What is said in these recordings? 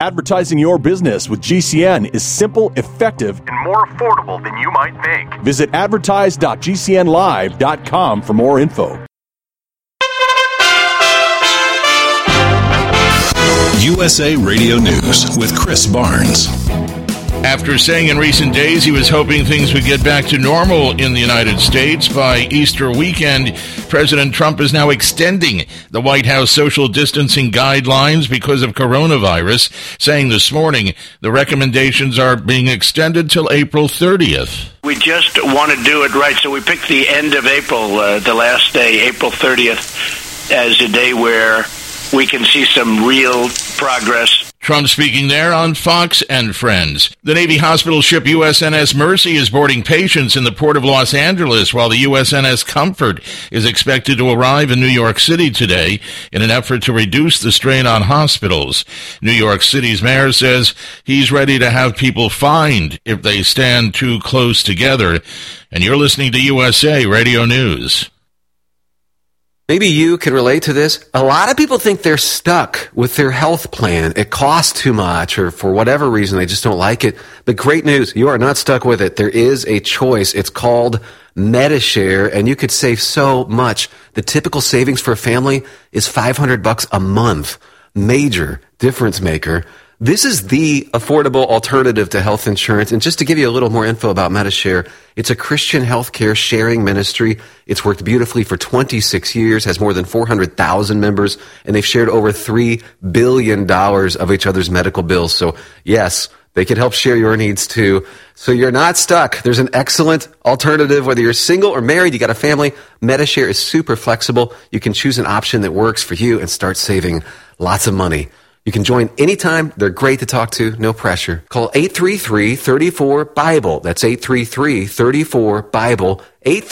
Advertising your business with GCN is simple, effective, and more affordable than you might think. Visit advertise.gcnlive.com for more info. USA Radio News with Chris Barnes. After saying in recent days he was hoping things would get back to normal in the United States by Easter weekend, President Trump is now extending the White House social distancing guidelines because of coronavirus, saying this morning the recommendations are being extended till April 30th. We just want to do it right, so we picked the end of April, the last day, April 30th, as a day where we can see some real progress. Trump speaking there on Fox and Friends. The Navy hospital ship USNS Mercy is boarding patients in the port of Los Angeles, while the USNS Comfort is expected to arrive in New York City today in an effort to reduce the strain on hospitals. New York City's mayor says he's ready to have people fined if they stand too close together. And you're listening to USA Radio News. Maybe you can relate to this. A lot of people think they're stuck with their health plan. It costs too much, or for whatever reason, they just don't like it. But great news, you are not stuck with it. There is a choice. It's called Medi-Share, and you could save so much. The typical savings for a family is $500 a month. Major difference maker. This is the affordable alternative to health insurance. And just to give you a little more info about Medi-Share, it's a Christian healthcare sharing ministry. It's worked beautifully for 26 years, has more than 400,000 members, and they've shared over $3 billion of each other's medical bills. So yes, they can help share your needs too. So you're not stuck. There's an excellent alternative. Whether you're single or married, you got a family, Medi-Share is super flexible. You can choose an option that works for you and start saving lots of money. You can join anytime. They're great to talk to. No pressure. Call 833-34-BIBLE. That's 833-34-BIBLE.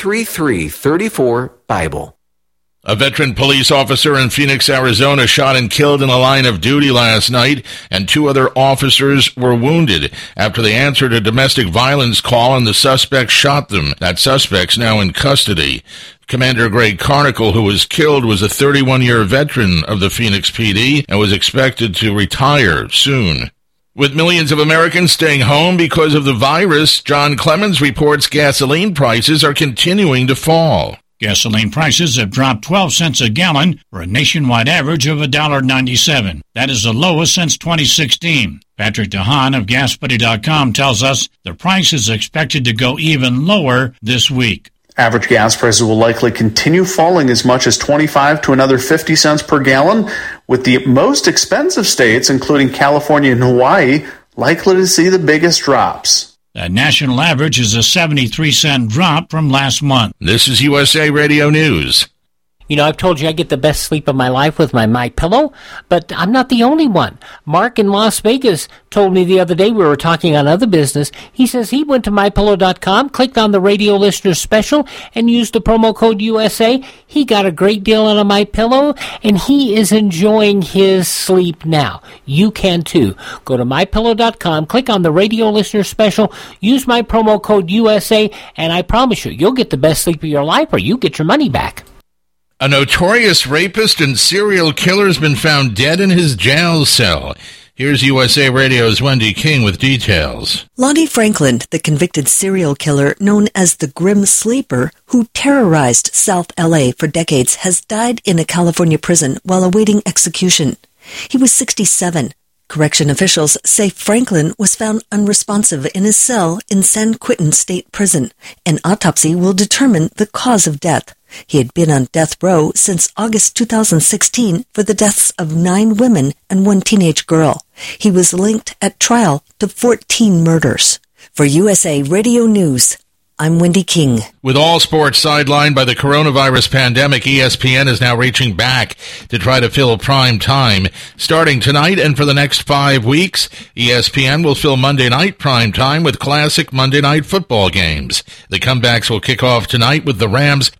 833-34-BIBLE. A veteran police officer in Phoenix, Arizona, shot and killed in a line of duty last night, and 2 other officers were wounded after they answered a domestic violence call and the suspect shot them. That suspect's now in custody. Commander Greg Carnicle, who was killed, was a 31-year veteran of the Phoenix PD and was expected to retire soon. With millions of Americans staying home because of the virus, John Clemens reports gasoline prices are continuing to fall. Gasoline prices have dropped 12 cents a gallon for a nationwide average of $1.97. That is the lowest since 2016. Patrick DeHaan of GasBuddy.com tells us the price is expected to go even lower this week. Average gas prices will likely continue falling as much as 25 to another 50 cents per gallon, with the most expensive states, including California and Hawaii, likely to see the biggest drops. The national average is a 73-cent drop from last month. This is USA Radio News. You know, I've told you I get the best sleep of my life with my MyPillow, but I'm not the only one. Mark in Las Vegas told me the other day, we were talking on other business, he says he went to MyPillow.com, clicked on the radio listener special, and used the promo code USA. He got a great deal on a MyPillow, and he is enjoying his sleep now. You can too. Go to MyPillow.com, click on the radio listener special, use my promo code USA, and I promise you, you'll get the best sleep of your life, or you get your money back. A notorious rapist and serial killer has been found dead in his jail cell. Here's USA Radio's Wendy King with details. Lonnie Franklin, the convicted serial killer known as the Grim Sleeper, who terrorized South L.A. for decades, has died in a California prison while awaiting execution. He was 67. Correction officials say Franklin was found unresponsive in his cell in San Quentin State Prison. An autopsy will determine the cause of death. He had been on death row since August 2016 for the deaths of 9 women and 1 teenage girl. He was linked at trial to 14 murders. For USA Radio News, I'm Wendy King. With all sports sidelined by the coronavirus pandemic, ESPN is now reaching back to try to fill prime time. Starting tonight and for the next 5 weeks, ESPN will fill Monday night prime time with classic Monday night football games. The comebacks will kick off tonight with the Rams'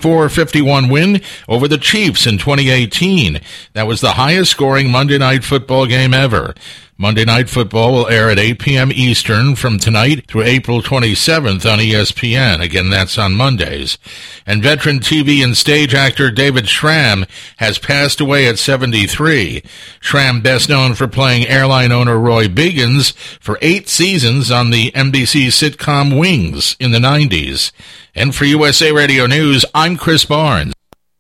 54-51 win over the Chiefs in 2018. That was the highest scoring Monday night football game ever. Monday Night Football will air at 8 p.m. Eastern from tonight through April 27th on ESPN. Again, that's on Mondays. And veteran TV and stage actor David Schramm has passed away at 73. Schramm, best known for playing airline owner Roy Biggins for 8 seasons on the NBC sitcom Wings in the 90s. And for USA Radio News, I'm Chris Barnes.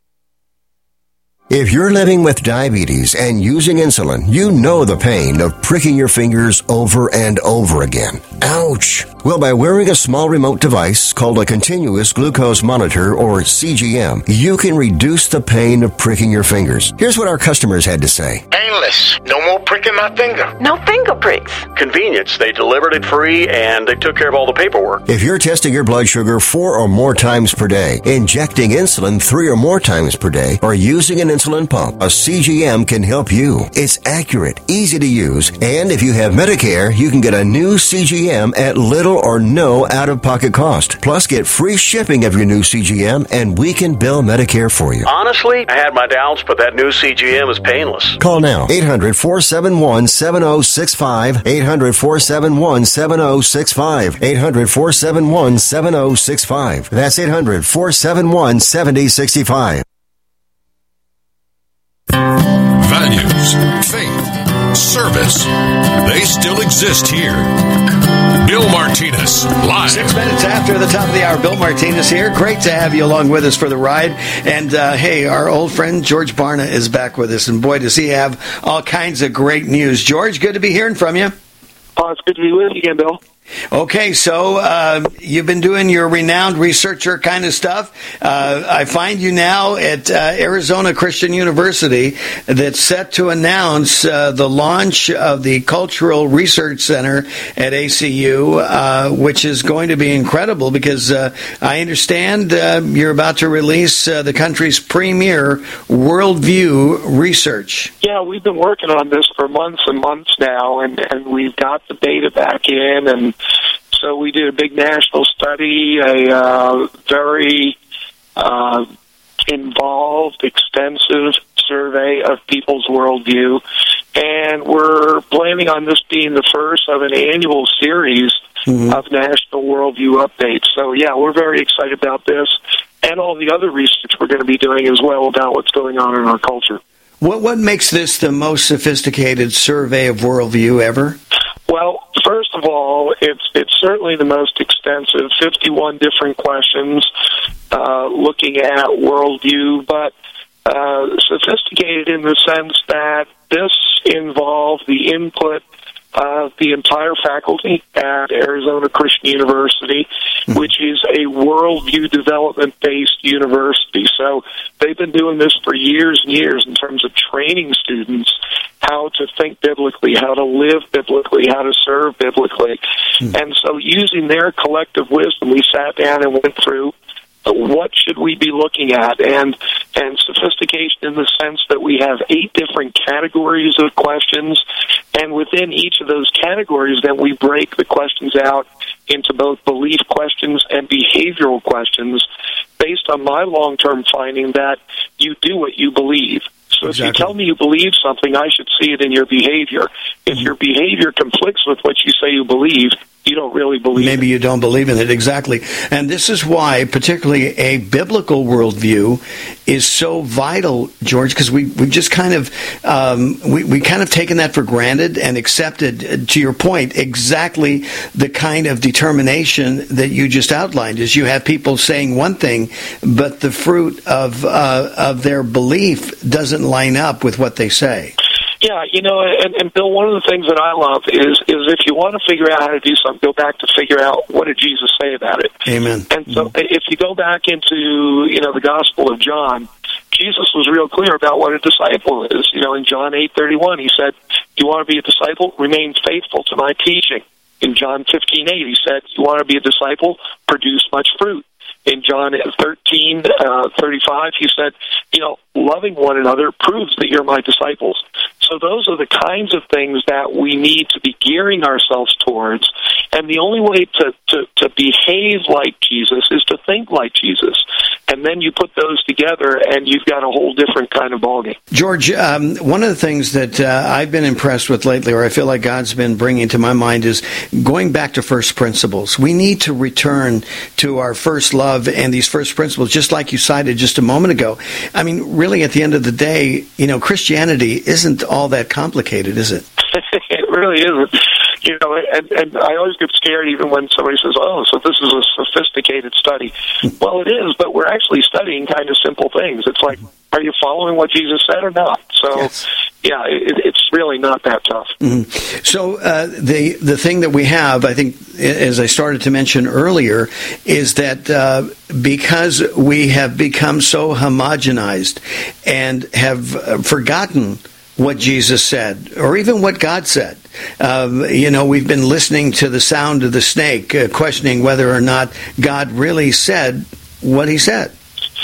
If you're living with diabetes and using insulin, you know the pain of pricking your fingers over and over again. Ouch! Well, by wearing a small remote device called a continuous glucose monitor, or CGM, you can reduce the pain of pricking your fingers. Here's what our customers had to say. Painless. No more pricking my finger. No finger pricks. Convenience. They delivered it free and they took care of all the paperwork. If you're testing your blood sugar 4 or more times per day, injecting insulin 3 or more times per day, or using an insulin pump, a CGM can help you. It's accurate, easy to use, and if you have Medicare, you can get a new CGM at little or no out-of-pocket cost. Plus, get free shipping of your new CGM, and we can bill Medicare for you. Honestly, I had my doubts, but that new CGM is painless. Call now. 800-471-7065. 800-471-7065. 800-471-7065. That's 800-471-7065. Values, faith, service. They still exist here. Bill Martinez, live. 6 minutes after the top of the hour, Bill Martinez here. Great to have you along with us for the ride. And, hey, our old friend George Barna is back with us. And, boy, does he have all kinds of great news. George, good to be hearing from you. Oh, it's good to be with you again, Bill. Okay, so you've been doing your renowned researcher kind of stuff. I find you now at Arizona Christian University that's set to announce the launch of the Cultural Research Center at ACU, which is going to be incredible because I understand you're about to release the country's premier worldview research. Yeah, we've been working on this for months and months now, and we've got the data back in, and so we did a big national study, a very involved, extensive survey of people's worldview, and we're planning on this being the first of an annual series of national worldview updates. So, yeah, we're very excited about this and all the other research we're going to be doing as well about what's going on in our culture. What makes this the most sophisticated survey of worldview ever? Well, first of all, it's certainly the most extensive, 51 different questions looking at worldview, but sophisticated in the sense that this involved the input of the entire faculty at Arizona Christian University, which is a worldview development-based university. So they've been doing this for years and years in terms of training students how to think biblically, how to live biblically, how to serve biblically. And so using their collective wisdom, we sat down and went through what should we be looking at, and sophistication in the sense that we have 8 different categories of questions, and within each of those categories, then we break the questions out into both belief questions and behavioral questions based on my long-term finding that you do what you believe. So if you tell me you believe something, I should see it in your behavior. If your behavior conflicts with what you say you believe, you don't really believe Maybe you don't believe in it, exactly. And this is why, particularly a biblical worldview, is so vital, George, because we've just kind of we kind of taken that for granted and accepted, to your point, exactly the kind of determination that you just outlined. Is you have people saying one thing, but the fruit of their belief doesn't line up with what they say. Yeah, you know, and Bill, one of the things that I love is if you want to figure out how to do something, go back to figure out what did Jesus say about it. Amen. And so if you go back into, the Gospel of John, Jesus was real clear about what a disciple is. In John 8:31, he said, "You want to be a disciple? Remain faithful to my teaching." In John 15:8, he said, "You want to be a disciple? Produce much fruit." In John 13:35, he said, loving one another proves that you're my disciples. So those are the kinds of things that we need to be gearing ourselves towards. And the only way to behave like Jesus is to think like Jesus. And then you put those together, and you've got a whole different kind of ballgame. George, one of the things that I've been impressed with lately, or I feel like God's been bringing to my mind, is going back to first principles. We need to return to our first love and these first principles, just like you cited just a moment ago. I mean, really, at the end of the day, Christianity isn't all that complicated, is it? It really isn't. And I always get scared even when somebody says, "Oh, so this is a sophisticated study." Well, it is, but we're actually studying kind of simple things. It's like, are you following what Jesus said or not? So, yes. Yeah, it's really not that tough. Mm-hmm. So the thing that we have, I think, as I started to mention earlier, is that because we have become so homogenized and have forgotten what Jesus said, or even what God said. We've been listening to the sound of the snake, questioning whether or not God really said what he said.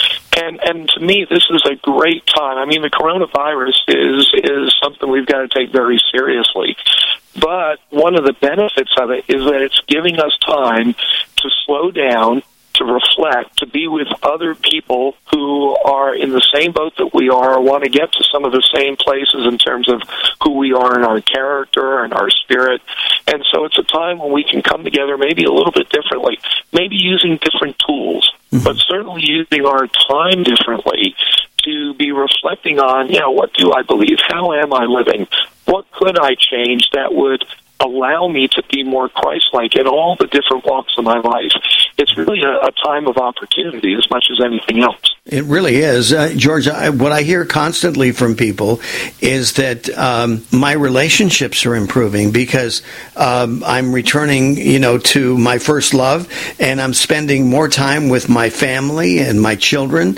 And to me, this is a great time. I mean, the coronavirus is something we've got to take very seriously. But one of the benefits of it is that it's giving us time to slow down, to reflect, to be with other people who are in the same boat that we are, or want to get to some of the same places in terms of who we are in our character and our spirit. And so it's a time when we can come together maybe a little bit differently, maybe using different tools, but certainly using our time differently to be reflecting on, what do I believe? How am I living? What could I change that would allow me to be more Christ-like in all the different walks of my life? It's really a time of opportunity as much as anything else. It really is. George, what I hear constantly from people is that my relationships are improving because I'm returning, to my first love, and I'm spending more time with my family and my children.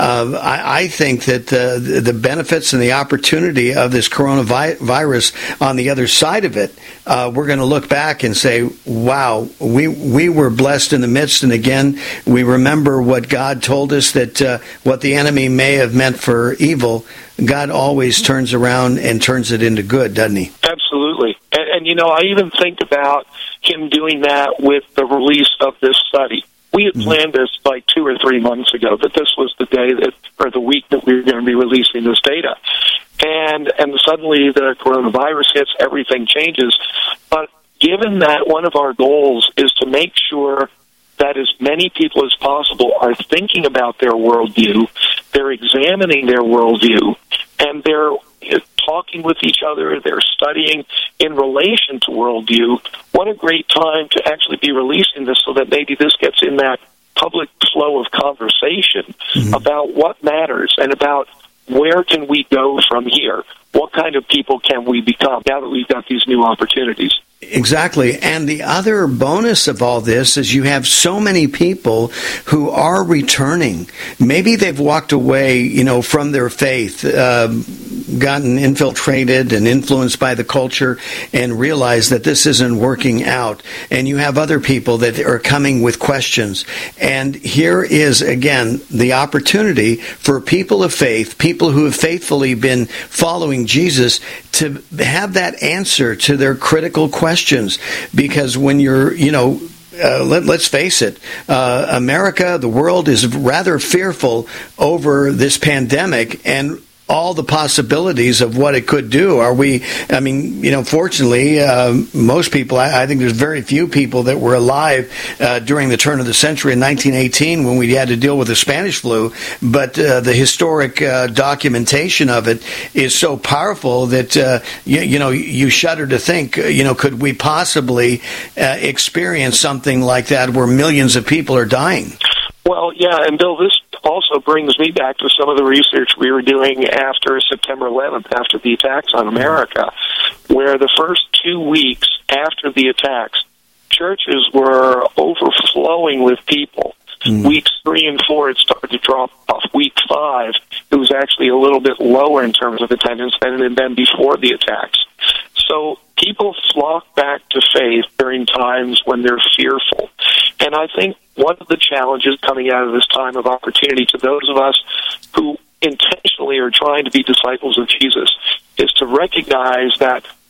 I think that the benefits and the opportunity of this coronavirus on the other side of it, we're going to look back and say, wow, we were blessed in the midst. And again, we remember what God told us, that what the enemy may have meant for evil, God always turns around and turns it into good, doesn't he? Absolutely. And I even think about him doing that with the release of this study. We had planned this like 2 or 3 months ago, that this was the day or the week that we were going to be releasing this data. And suddenly the coronavirus hits, everything changes. But given that one of our goals is to make sure that as many people as possible are thinking about their worldview, they're examining their worldview, and they're talking with each other, they're studying in relation to worldview, what a great time to actually be releasing this so that maybe this gets in that public flow of conversation about what matters and about where can we go from here? What kind of people can we become now that we've got these new opportunities? Exactly. And the other bonus of all this is you have so many people who are returning. Maybe they've walked away, from their faith, gotten infiltrated and influenced by the culture and realized that this isn't working out. And you have other people that are coming with questions. And here is, again, the opportunity for people of faith, people who have faithfully been following Jesus, to have that answer to their critical questions. Because when you're, let's face it, America, the world is rather fearful over this pandemic and all the possibilities of what it could do. Fortunately, most people, I think there's very few people that were alive during the turn of the century in 1918 when we had to deal with the Spanish flu. But the historic documentation of it is so powerful that, you shudder to think, could we possibly experience something like that where millions of people are dying? Well, yeah, and Bill, this also brings me back to some of the research we were doing after September 11th, after the attacks on America, where the first 2 weeks after the attacks, churches were overflowing with people. Weeks 3 and 4, it started to drop off. Week 5, it was actually a little bit lower in terms of attendance than it had been before the attacks. So people flock back to faith during times when they're fearful. And I think one of the challenges coming out of this time of opportunity to those of us who intentionally are trying to be disciples of Jesus is to recognize that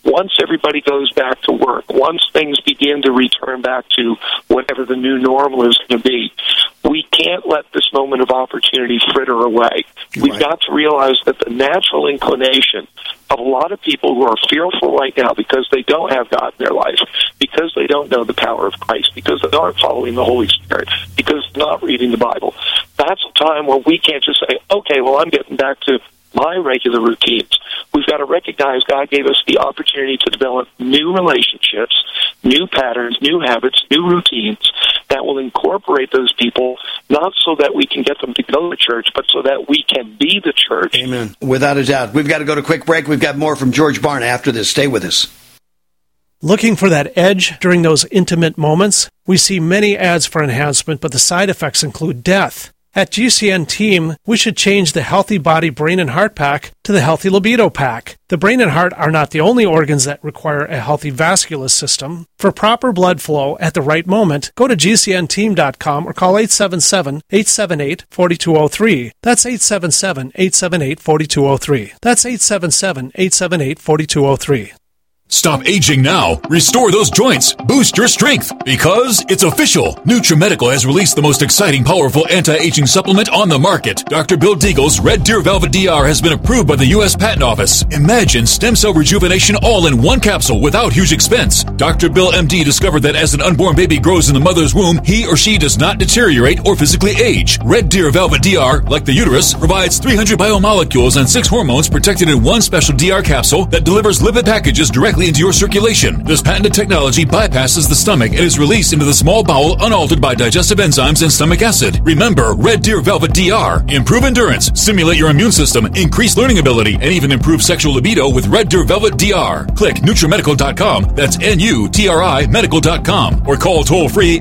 once everybody goes back to work, once things begin to return back to whatever the new normal is going to be, we can't let this moment of opportunity fritter away. We've got to realize that the natural inclination of a lot of people who are fearful right now because they don't have God in their life, because they don't know the power of Christ, because they aren't following the Holy Spirit, because they're not reading the Bible, that's a time where we can't just say, okay, well, I'm getting back to my regular routines. We've got to recognize God gave us the opportunity to develop new relationships, new patterns, new habits, new routines that will incorporate those people, not so that we can get them to go to church, but so that we can be the church. Amen. Without a doubt. We've got to go to a quick break. We've got more from George Barna after this. Stay with us. Looking for that edge during those intimate moments? We see many ads for enhancement, but the side effects include death. At GCN Team, we should change the Healthy Body, Brain, and Heart Pack to the Healthy Libido Pack. The brain and heart are not the only organs that require a healthy vascular system. For proper blood flow at the right moment, go to GCNteam.com or call 877-878-4203. That's 877-878-4203. That's 877-878-4203. Stop aging now. Restore those joints. Boost your strength. Because it's official. NutriMedical has released the most exciting, powerful anti-aging supplement on the market. Dr. Bill Deagle's Red Deer Velvet DR has been approved by the U.S. Patent Office. Imagine stem cell rejuvenation all in one capsule without huge expense. Dr. Bill MD discovered that as an unborn baby grows in the mother's womb, he or she does not deteriorate or physically age. Red Deer Velvet DR, like the uterus, provides 300 biomolecules and 6 hormones protected in one special DR capsule that delivers lipid packages directly into your circulation. This patented technology bypasses the stomach and is released into the small bowel unaltered by digestive enzymes and stomach acid. Remember, Red Deer Velvet DR. Improve endurance, stimulate your immune system, increase learning ability, and even improve sexual libido with Red Deer Velvet DR. Click NutriMedical.com, that's N-U-T-R-I Medical.com, or call toll-free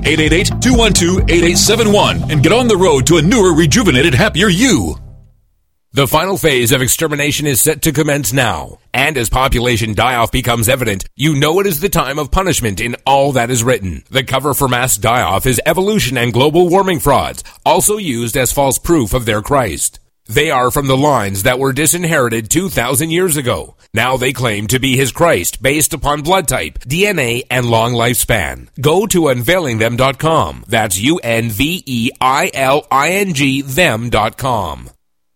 888-212-8871 and get on the road to a newer, rejuvenated, happier you. The final phase of extermination is set to commence now. And as population die-off becomes evident, you know it is the time of punishment in all that is written. The cover for mass die-off is evolution and global warming frauds, also used as false proof of their Christ. They are from the lines that were disinherited 2,000 years ago. Now they claim to be his Christ based upon blood type, DNA, and long lifespan. Go to unveilingthem.com. That's UNVEILING them.com.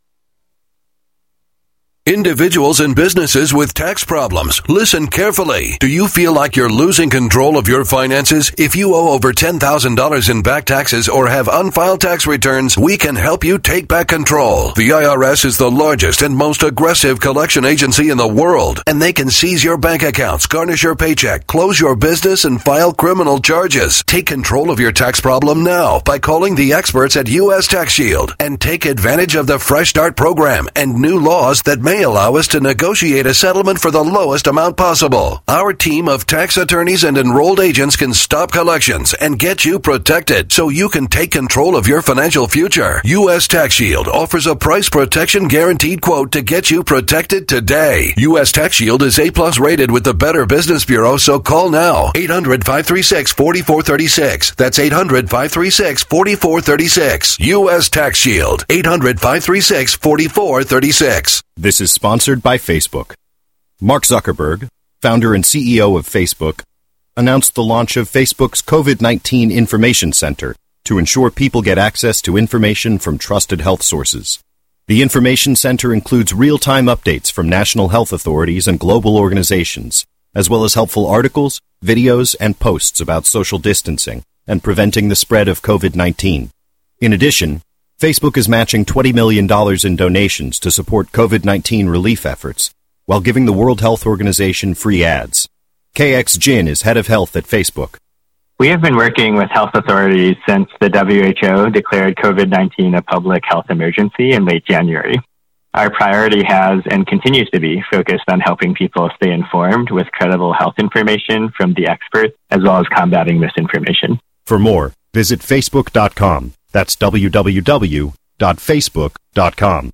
Individuals and businesses with tax problems, listen carefully. Do you feel like you're losing control of your finances? If you owe over $10,000 in back taxes or have unfiled tax returns, we can help you take back control. The IRS is the largest and most aggressive collection agency in the world, and they can seize your bank accounts, garnish your paycheck, close your business, and file criminal charges. Take control of your tax problem now by calling the experts at U.S. Tax Shield and take advantage of the Fresh Start program and new laws that may allow us to negotiate a settlement for the lowest amount possible. Our team of tax attorneys and enrolled agents can stop collections and get you protected so you can take control of your financial future. U.S. Tax Shield offers a price protection guaranteed quote to get you protected today. U.S. Tax Shield is A+ rated with the Better Business Bureau, so call now. 800-536-4436. That's 800-536-4436. U.S. Tax Shield. 800-536-4436. This is sponsored by Facebook. Mark Zuckerberg, founder and CEO of Facebook, announced the launch of Facebook's COVID-19 Information Center to ensure people get access to information from trusted health sources. The Information Center includes real-time updates from national health authorities and global organizations, as well as helpful articles, videos, and posts about social distancing and preventing the spread of COVID-19. In addition, Facebook is matching $20 million in donations to support COVID-19 relief efforts, while giving the World Health Organization free ads. KX Jin is head of health at Facebook. We have been working with health authorities since the WHO declared COVID-19 a public health emergency in late January. Our priority has and continues to be focused on helping people stay informed with credible health information from the experts, as well as combating misinformation. For more, visit Facebook.com. That's www.facebook.com.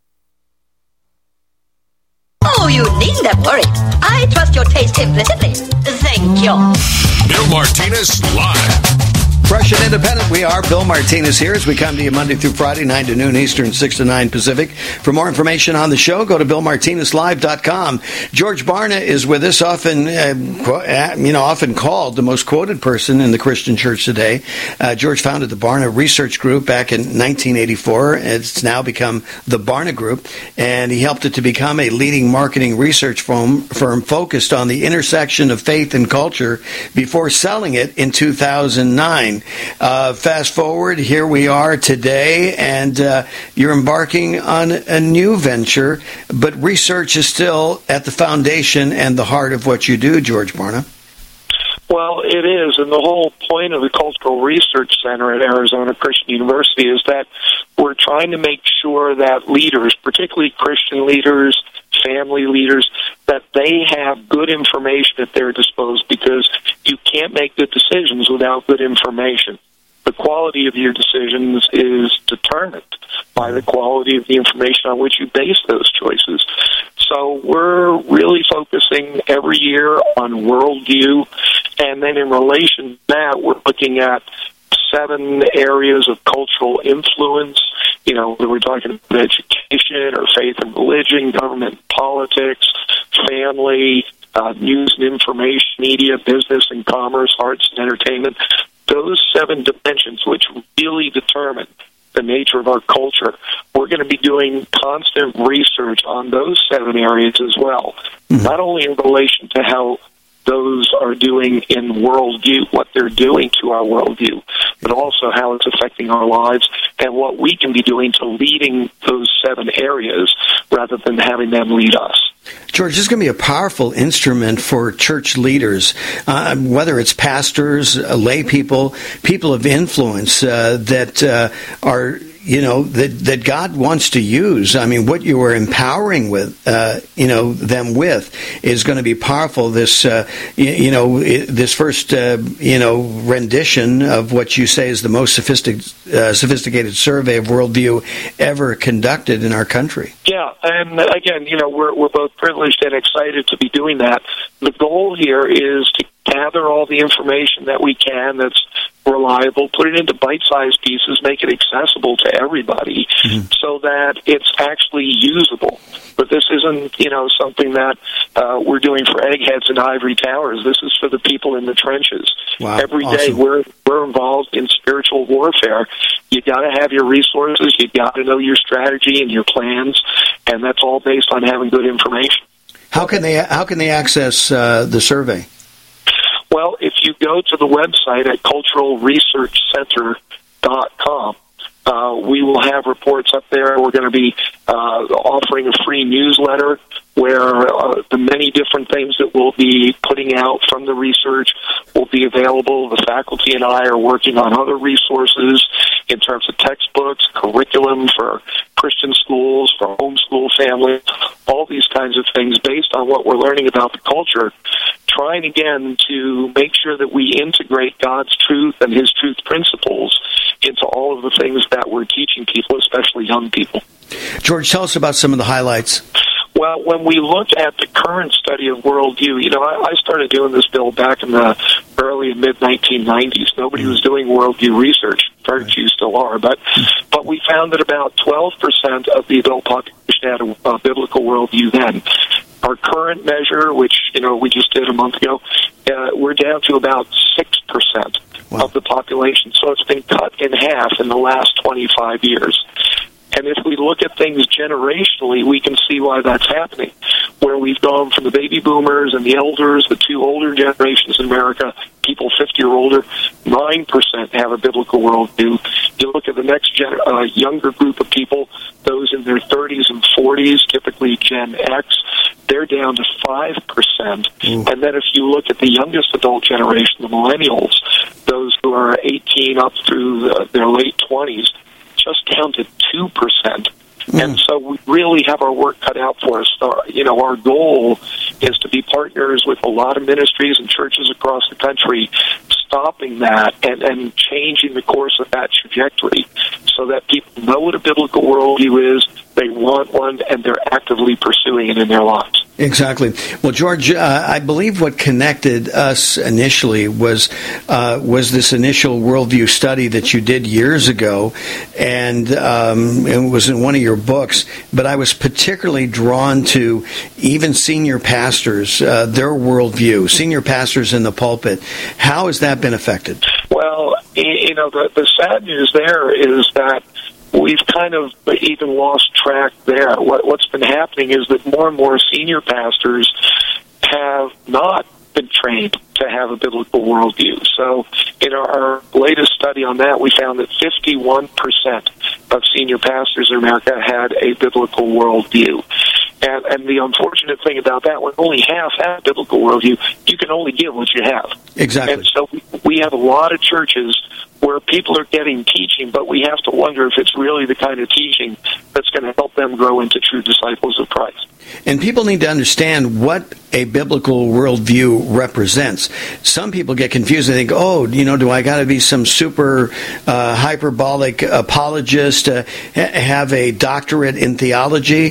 Oh, you needn't worry. I trust your taste implicitly. Thank you. Bill Martinez live. Fresh and independent, we are. Bill Martinez here as we come to you Monday through Friday, 9 to noon Eastern, 6 to 9 Pacific. For more information on the show, go to BillMartinezLive.com. George Barna is with us, often called the most quoted person in the Christian church today. George founded the Barna Research Group back in 1984. It's now become the Barna Group, and he helped it to become a leading marketing research firm focused on the intersection of faith and culture before selling it in 2009. Fast forward, here we are today, and you're embarking on a new venture, but research is still at the foundation and the heart of what you do, George Barna. Well, it is, and the whole point of the Cultural Research Center at Arizona Christian University is that we're trying to make sure that leaders, particularly Christian leaders, family leaders, that they have good information at their disposal, because you can't make good decisions without good information. The quality of your decisions is determined by the quality of the information on which you base those choices. So we're really focusing every year on worldview, and then in relation to that, we're looking at 7 areas of cultural influence. You know, we're talking about education or faith and religion, government, politics, family, news and information, media, business and commerce, arts and entertainment. Those 7 dimensions, which really determine the nature of our culture. We're going to be doing constant research on those 7 areas as well, not only in relation to how those are doing in worldview, what they're doing to our worldview, but also how it's affecting our lives and what we can be doing to leading those 7 areas rather than having them lead us. George, this is going to be a powerful instrument for church leaders, whether it's pastors, lay people, people of influence that are, that God wants to use. I mean, what you are empowering with, them with is going to be powerful. This, this first, rendition of what you say is the most sophisticated survey of worldview ever conducted in our country. Yeah, and again, we're both privileged and excited to be doing that. The goal here is to gather all the information that we can that's reliable, put it into bite-sized pieces, make it accessible to everybody so that it's actually usable. But this isn't, something that we're doing for eggheads in ivory towers. This is for the people in the trenches. Wow, Every awesome. day we're involved in spiritual warfare. You got to have your resources. You got to know your strategy and your plans, and that's all based on having good information. How can they access the survey? Well, if you go to the website at culturalresearchcenter.com, we will have reports up there. We're going to be offering a free newsletter where the many different things that we'll be putting out from the research will be available. The faculty and I are working on other resources in terms of textbooks, curriculum for Christian schools, for homeschool families, all these kinds of things based on what we're learning about the culture, trying again to make sure that we integrate God's truth and His truth principles into all of the things that we're teaching people, especially young people. George, tell us about some of the highlights. Well, when we look at the current study of worldview, I started doing this, Bill, back in the early and mid-1990s. Nobody was doing worldview research. Very few still are, but we found that about 12% of the adult population had a biblical worldview then. Our current measure, which we just did a month ago, we're down to about 6% of the population. So it's been cut in half in the last 25 years. And if we look at things generationally, we can see why that's happening, where we've gone from the baby boomers and the elders, the 2 older generations in America, people 50 or older, 9% have a biblical worldview. You look at the next younger group of people, those in their 30s and 40s, typically Gen X, they're down to 5%. And then if you look at the youngest adult generation, the millennials, those who are 18 up through their late 20s, just down to 2%. And so we really have our work cut out for us. Our goal is to be partners with a lot of ministries and churches across the country, stopping that and changing the course of that trajectory so that people know what a biblical worldview is, they want one, and they're actively pursuing it in their lives. Exactly. Well, George, I believe what connected us initially was this initial worldview study that you did years ago, and it was in one of your books. But I was particularly drawn to even senior pastors, their worldview, senior pastors in the pulpit. How has that been affected? Well, the sad news there is that we've kind of even lost track there. What's been happening is that more and more senior pastors have not been trained to have a biblical worldview. So in our latest study on that, we found that 51% of senior pastors in America had a biblical worldview. And the unfortunate thing about that, when only half have a biblical worldview, you can only give what you have. Exactly. And so we have a lot of churches where people are getting teaching, but we have to wonder if it's really the kind of teaching that's going to help them grow into true disciples of Christ. And people need to understand what a biblical worldview represents. Some people get confused and think, do I got to be some super hyperbolic apologist, have a doctorate in theology?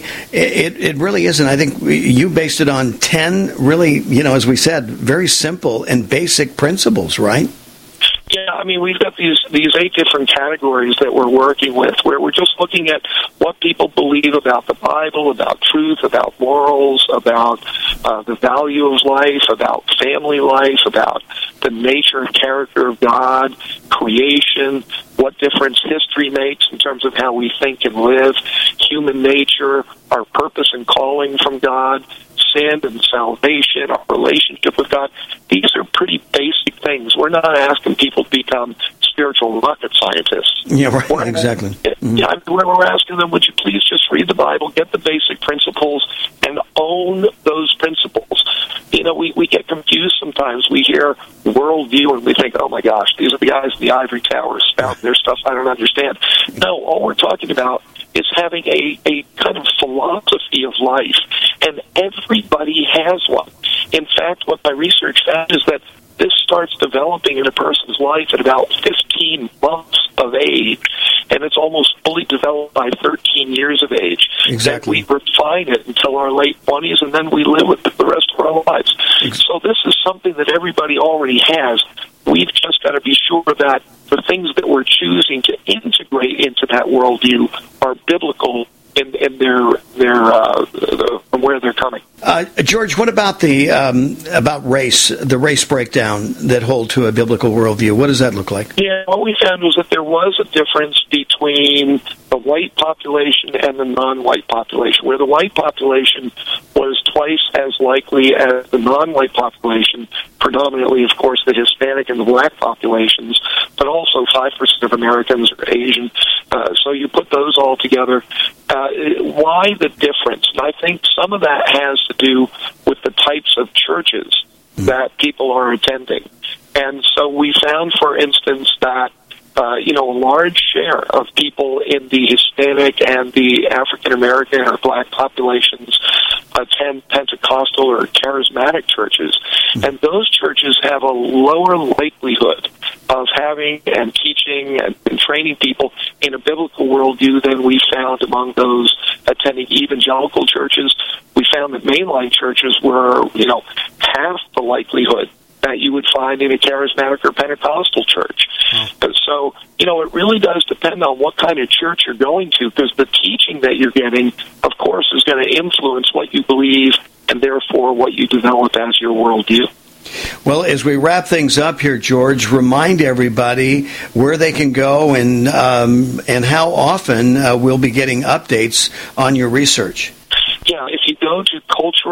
It really isn't. I think you based it on 10 really, as we said, very simple and basic principles, right? Yeah, I mean, we've got these 8 different categories that we're working with, where we're just looking at what people believe about the Bible, about truth, about morals, about the value of life, about family life, about the nature and character of God, creation, what difference history makes in terms of how we think and live, human nature, our purpose and calling from God, sin and salvation, our relationship with God. These are pretty basic things. We're not asking people to become spiritual rocket scientists. Yeah, right. Exactly. Yeah, we're asking them, would you please just read the Bible, get the basic principles, and own those principles? We get confused sometimes. We hear worldview and we think, oh my gosh, these are the guys in the ivory tower spouting their stuff I don't understand. No, all we're talking about is having a kind of philosophy of life, and everybody has one. In fact, what my research found is that this starts developing in a person's life at about 15 months of age, and it's almost fully developed by 13 years of age. Exactly. And we refine it until our late 20s, and then we live with it the rest of our lives. So this is something that everybody already has. We've just got to be sure that the things that we're choosing to integrate into that worldview are biblical in from where they're coming. George, what about about race, the race breakdown that hold to a biblical worldview? What does that look like? Yeah, what we found was that there was a difference between the white population and the non-white population, where the white population was twice as likely as the non-white population, predominantly, of course, the Hispanic and the black populations, but also 5% of Americans are Asian. So you put those all together. Why the difference? And I think some of that has to do with the types of churches that people are attending. And so we found, for instance, that a large share of people in the Hispanic and the African American or black populations attend Pentecostal or charismatic churches, and those churches have a lower likelihood of having and teaching and training people in a biblical worldview than we found among those attending evangelical churches. We found that mainline churches were, half the likelihood that you would find in a charismatic or Pentecostal church. And so, it really does depend on what kind of church you're going to, because the teaching that you're getting, of course, is going to influence what you believe and therefore what you develop as your worldview. Well, as we wrap things up here, George, remind everybody where they can go and how often we'll be getting updates on your research. Yeah, if you go to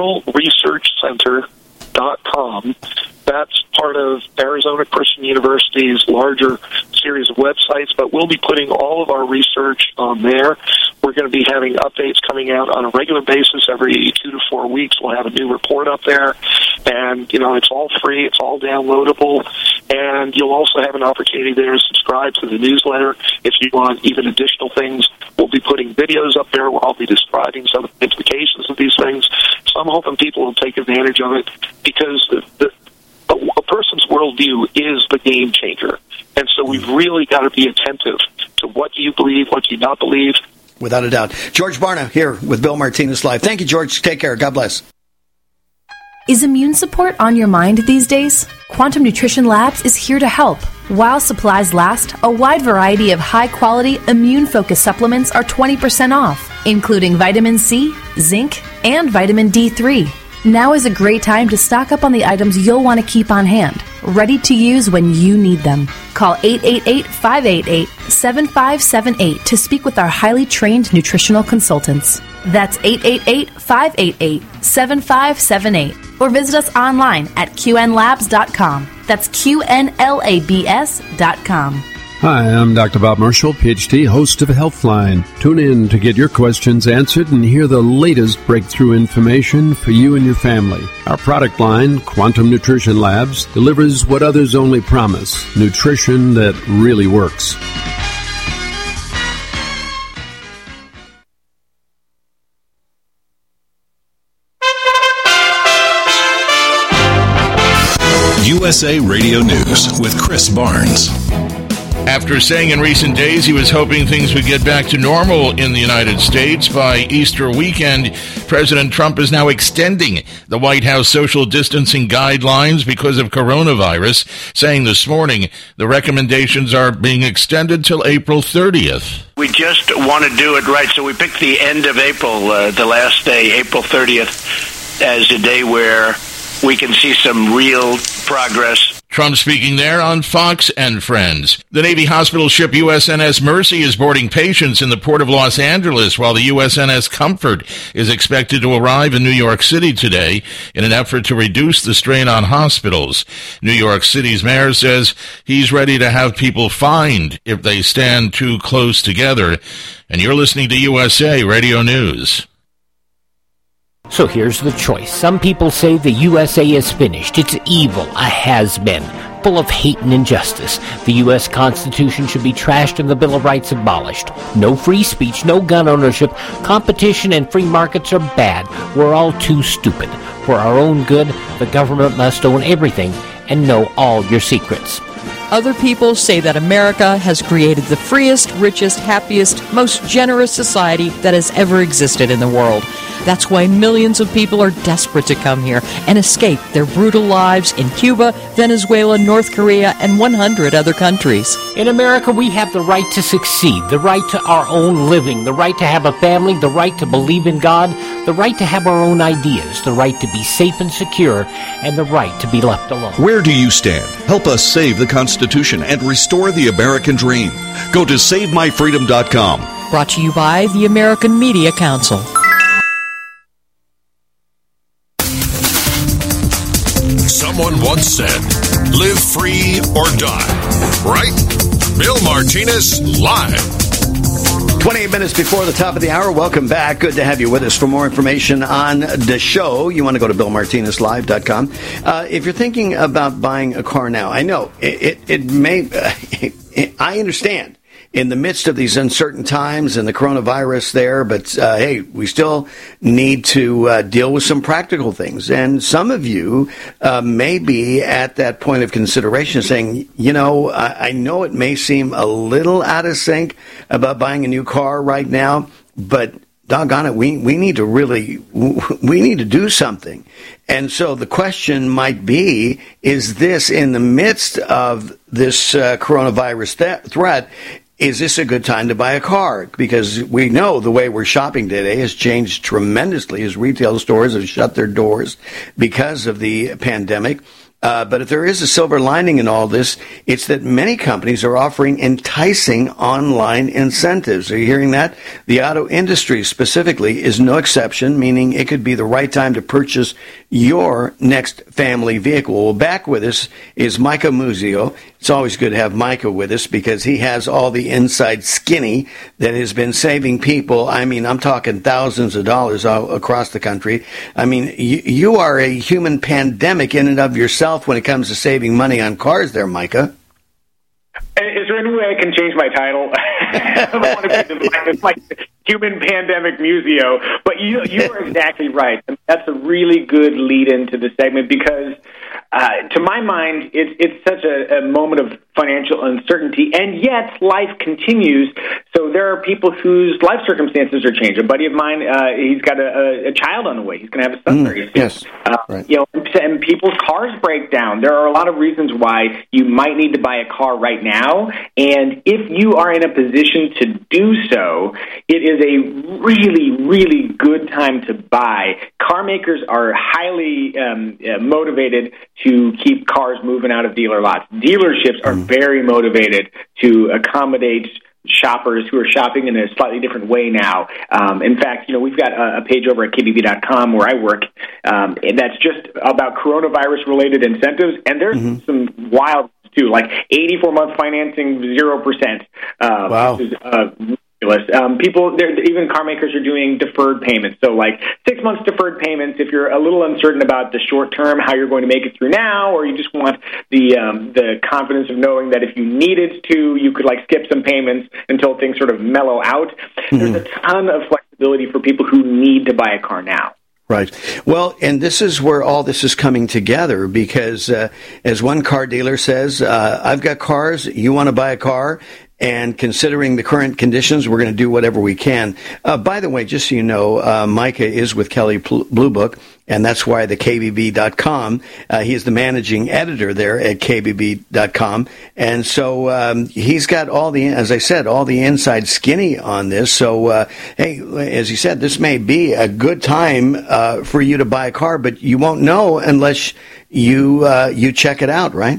culturalresearchcenter.com, that's part of Arizona Christian University's larger series of websites, but we'll be putting all of our research on there. We're going to be having updates coming out on a regular basis. Every 2 to 4 weeks, we'll have a new report up there. And, it's all free. It's all downloadable. And you'll also have an opportunity there to subscribe to the newsletter. If you want even additional things, we'll be putting videos up there where I'll be describing some of the implications of these things. So I'm hoping people will take advantage of it, because a person's worldview is the game changer. And so we've really got to be attentive to what do you believe, what do you not believe. without a doubt. George Barna here with Bill Martinez Live. Thank you, George. Take care. God bless. Is immune support on your mind these days? Quantum Nutrition Labs is here to help. While supplies last, a wide variety of high-quality, immune-focused supplements are 20% off, including vitamin C, zinc, and vitamin D3. Now is a great time to stock up on the items you'll want to keep on hand, ready to use when you need them. Call 888-588-7578 to speak with our highly trained nutritional consultants. That's 888-588-7578. Or visit us online at qnlabs.com. That's QNLABS.com. Hi, I'm Dr. Bob Marshall, PhD, host of Healthline. Tune in to get your questions answered and hear the latest breakthrough information for you and your family. Our product line, Quantum Nutrition Labs, delivers what others only promise, nutrition that really works. USA Radio News with Chris Barnes. After saying in recent days he was hoping things would get back to normal in the United States by Easter weekend, President Trump is now extending the White House social distancing guidelines because of coronavirus, saying this morning the recommendations are being extended till April 30th. We just want to do it right, so we picked the end of April, the last day, April 30th, as a day where we can see some real progress. Trump speaking there on Fox and Friends. The Navy hospital ship USNS Mercy is boarding patients in the port of Los Angeles, while the USNS Comfort is expected to arrive in New York City today in an effort to reduce the strain on hospitals. New York City's mayor says he's ready to have people fined if they stand too close together. And you're listening to USA Radio News. So here's the choice. Some people say the USA is finished. It's evil, a has-been, full of hate and injustice. The U.S. Constitution should be trashed and the Bill of Rights abolished. No free speech, no gun ownership. Competition and free markets are bad. We're all too stupid. For our own good, the government must own everything and know all your secrets. Other people say that America has created the freest, richest, happiest, most generous society that has ever existed in the world. That's why millions of people are desperate to come here and escape their brutal lives in Cuba, Venezuela, North Korea, and 100 other countries. In America, we have the right to succeed, the right to our own living, the right to have a family, the right to believe in God, the right to have our own ideas, the right to be safe and secure, and the right to be left alone. Where do you stand? Help us save the Constitution and restore the American dream. Go to SaveMyFreedom.com. Brought to you by the American Media Council. Someone once said, live free or die. Right? Bill Martinez Live. 28 minutes before the top of the hour. Welcome back. Good to have you with us. For more information on the show, you want to go to BillMartinezLive.com. If you're thinking about buying a car now, I know it may. I understand in the midst of these uncertain times and the coronavirus there, but hey, we still need to deal with some practical things. And some of you may be at that point of consideration saying, you know, I know it may seem a little out of sync about buying a new car right now, but doggone it, we need to do something. And so the question might be, is this in the midst of this coronavirus threat, is this a good time to buy a car? Because we know the way we're shopping today has changed tremendously as retail stores have shut their doors because of the pandemic. But if there is a silver lining in all this, it's that many companies are offering enticing online incentives. Are you hearing that? The auto industry specifically is no exception, meaning it could be the right time to purchase your next family vehicle. Well, back with us is Micah Muzio. It's always good to have Micah with us because he has all the inside skinny that has been saving people. I mean, I'm talking thousands of dollars all across the country. I mean, you are a human pandemic in and of yourself when it comes to saving money on cars there, Micah. Is there any way I can change my title? I don't want to be like human pandemic museo, but you are exactly right. That's a really good lead into the segment because, to my mind, it's such a moment of financial uncertainty, and yet life continues. So there are people whose life circumstances are changed. A buddy of mine, he's got a child on the way. He's going to have a son very soon. Yes. Right. And people's cars break down. There are a lot of reasons why you might need to buy a car right now, and if you are in a position to do so, it is a really, really good time to buy. Car makers are highly motivated to keep cars moving out of dealer lots. Dealerships are very motivated to accommodate shoppers who are shopping in a slightly different way now. In fact, we've got a page over at KBB.com where I work, and that's just about coronavirus-related incentives, and there's some wild too, like 84-month financing, 0%. Wow. Which is ridiculous. Even car makers are doing deferred payments. So like 6 months deferred payments if you're a little uncertain about the short term, how you're going to make it through now, or you just want the confidence of knowing that if you needed to, you could like skip some payments until things sort of mellow out. There's a ton of flexibility for people who need to buy a car now. Right. Well, and this is where all this is coming together because, as one car dealer says, I've got cars, you want to buy a car, and considering the current conditions, we're going to do whatever we can. By the way, just so you know, Micah is with Kelley Blue Book, and that's why the KBB.com, he is the managing editor there at KBB.com. And so he's got all the, as I said, all the inside skinny on this. So, hey, as you said, this may be a good time for you to buy a car, but you won't know unless you check it out, right?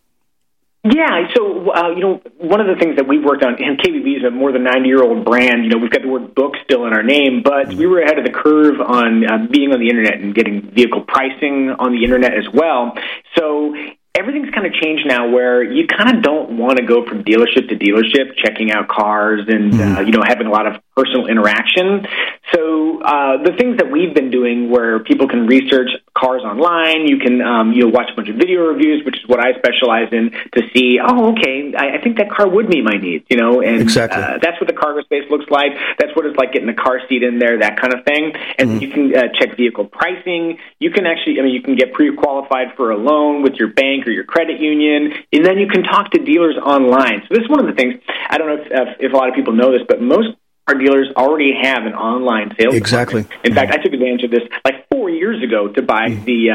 Yeah, so, one of the things that we've worked on, and KBB is a more than 90-year-old brand, we've got the word book still in our name, but we were ahead of the curve on being on the Internet and getting vehicle pricing on the Internet as well. So everything's kind of changed now where you kind of don't want to go from dealership to dealership, checking out cars and, having a lot of personal interaction. So the things that we've been doing where people can research cars online, you can watch a bunch of video reviews, which is what I specialize in, to see, I think that car would meet my needs, and exactly. That's what the cargo space looks like. That's what it's like getting a car seat in there, that kind of thing. And you can check vehicle pricing. You can actually, you can get pre-qualified for a loan with your bank or your credit union, and then you can talk to dealers online. So this is one of the things, I don't know if a lot of people know this, but most car dealers already have an online sales department. In fact, I took advantage of this like 4 years ago to buy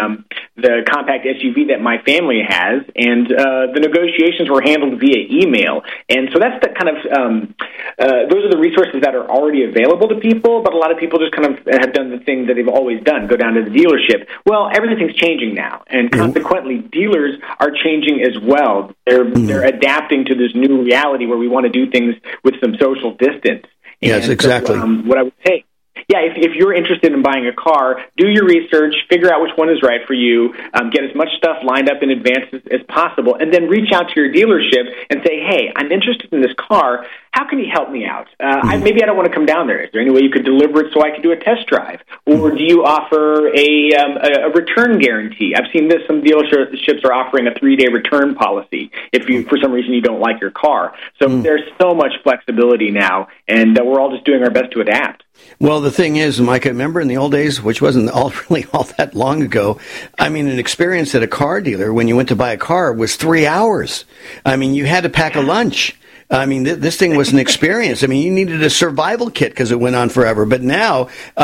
the compact SUV that my family has, and the negotiations were handled via email. And so that's the kind of those are the resources that are already available to people, but a lot of people just kind of have done the thing that they've always done, go down to the dealership. Well, everything's changing now, and consequently, dealers are changing as well. They're adapting to this new reality where we want to do things with some social distance. Yes, and exactly. So, what I would say, if you're interested in buying a car, do your research, figure out which one is right for you, get as much stuff lined up in advance as possible, and then reach out to your dealership and say, hey, I'm interested in this car. How can you help me out? Maybe I don't want to come down there. Is there any way you could deliver it so I could do a test drive? Or do you offer a return guarantee? I've seen this. Some dealerships are offering a 3-day return policy if you, for some reason, you don't like your car. So there's so much flexibility now, and we're all just doing our best to adapt. Well, the thing is, Mike, I remember in the old days, which wasn't really all that long ago, an experience at a car dealer when you went to buy a car was 3 hours. You had to pack a lunch. This thing was an experience. You needed a survival kit because it went on forever. But now,